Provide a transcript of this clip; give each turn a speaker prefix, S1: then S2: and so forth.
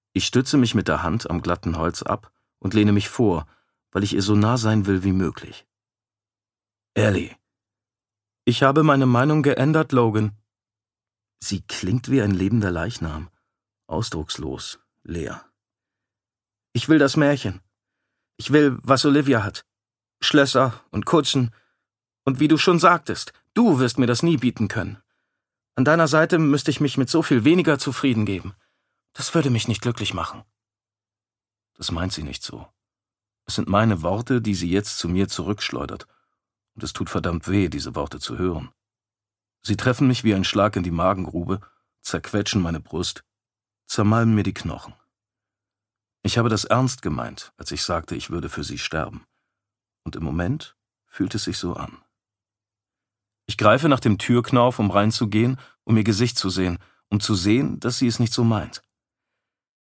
S1: Ich stütze mich mit der Hand am glatten Holz ab und lehne mich vor, weil ich ihr so nah sein will wie möglich. Ellie. Ich habe meine Meinung geändert, Logan. Sie klingt wie ein lebender Leichnam. Ausdruckslos, leer. Ich will das Märchen. Ich will, was Olivia hat. Schlösser und Kutschen. Und wie du schon sagtest, du wirst mir das nie bieten können. An deiner Seite müsste ich mich mit so viel weniger zufrieden geben. Das würde mich nicht glücklich machen. Das meint sie nicht so. Es sind meine Worte, die sie jetzt zu mir zurückschleudert. Und es tut verdammt weh, diese Worte zu hören. Sie treffen mich wie ein Schlag in die Magengrube, zerquetschen meine Brust, zermalmen mir die Knochen. Ich habe das ernst gemeint, als ich sagte, ich würde für sie sterben. Und im Moment fühlt es sich so an. Ich greife nach dem Türknauf, um reinzugehen, um ihr Gesicht zu sehen, um zu sehen, dass sie es nicht so meint.